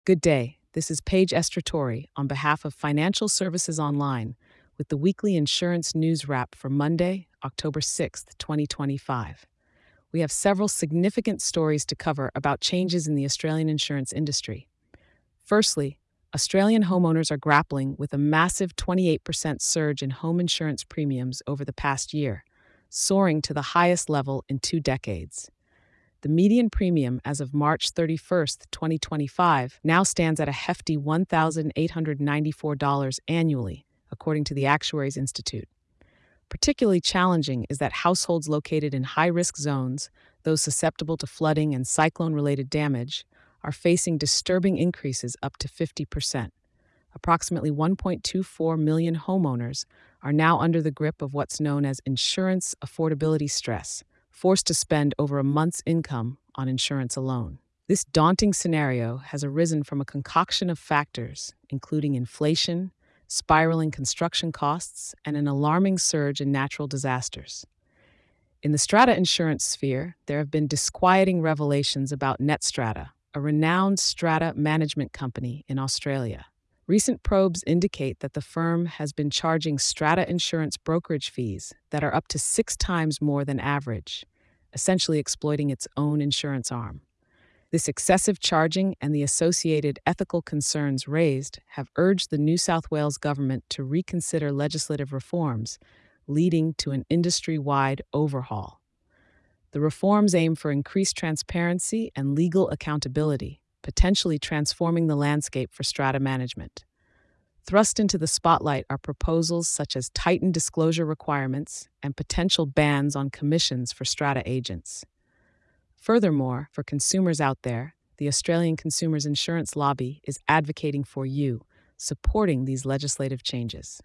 Good day. This is Paige Estratori on behalf of Financial Services Online with the weekly insurance news wrap for Monday, October 6th, 2025. We have several significant stories to cover about changes in the Australian insurance industry. Firstly, Australian homeowners are grappling with a massive 28% surge in home insurance premiums over the past year, soaring to the highest level in 2 decades. The median premium as of March 31st, 2025, now stands at a hefty $1,894 annually, according to the Actuaries Institute. Particularly challenging is that households located in high risk zones, those susceptible to flooding and cyclone related damage, are facing disturbing increases up to 50%. Approximately 1.24 million homeowners are now under the grip of what's known as insurance affordability stress, forced to spend over a month's income on insurance alone. This daunting scenario has arisen from a concoction of factors, including inflation, spiraling construction costs, and an alarming surge in natural disasters. In the strata insurance sphere, there have been disquieting revelations about NetStrata, a renowned strata management company in Australia. Recent probes indicate that the firm has been charging strata insurance brokerage fees that are up to 6 times more than average, essentially exploiting its own insurance arm. This excessive charging and the associated ethical concerns raised have urged the New South Wales government to reconsider legislative reforms, leading to an industry-wide overhaul. The reforms aim for increased transparency and legal accountability, potentially transforming the landscape for strata management. Thrust into the spotlight are proposals such as tightened disclosure requirements and potential bans on commissions for strata agents. Furthermore, for consumers out there, the Australian Consumers Insurance Lobby is advocating for you, supporting these legislative changes.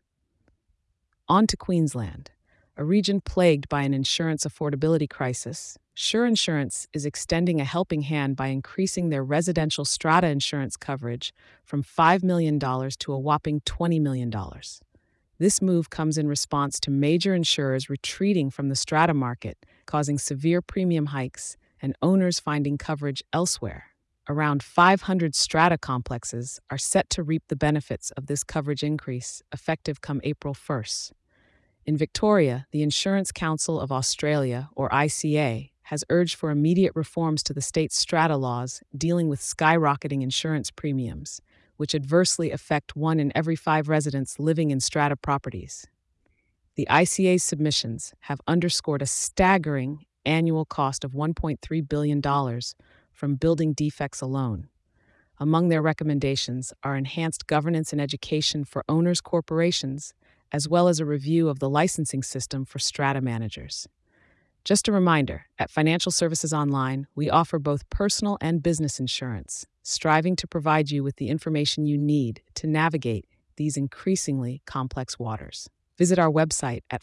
On to Queensland, a region plagued by an insurance affordability crisis. Sure Insurance is extending a helping hand by increasing their residential strata insurance coverage from $5 million to a whopping $20 million. This move comes in response to major insurers retreating from the strata market, causing severe premium hikes and owners finding coverage elsewhere. Around 500 strata complexes are set to reap the benefits of this coverage increase, effective come April 1st. In Victoria, the Insurance Council of Australia, or ICA, has urged for immediate reforms to the state's strata laws dealing with skyrocketing insurance premiums, which adversely affect 1 in every 5 residents living in strata properties. The ICA's submissions have underscored a staggering annual cost of $1.3 billion from building defects alone. Among their recommendations are enhanced governance and education for owners' corporations, as well as a review of the licensing system for strata managers. Just a reminder, at Financial Services Online, we offer both personal and business insurance, striving to provide you with the information you need to navigate these increasingly complex waters. Visit our website at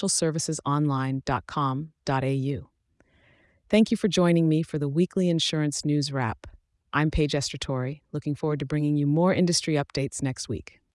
financialservicesonline.com.au. Thank you for joining me for the weekly insurance news wrap. I'm Paige Estratori, looking forward to bringing you more industry updates next week.